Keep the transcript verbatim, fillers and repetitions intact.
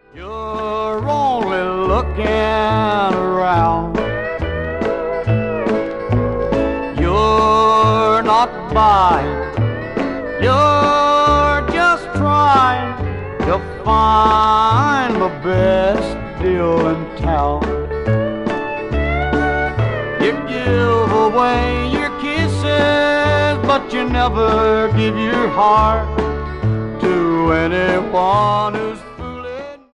You're only looking around. You're not buying. You're just trying to find the best deal in town. You give away your kisses, but you never give your heart to anyone who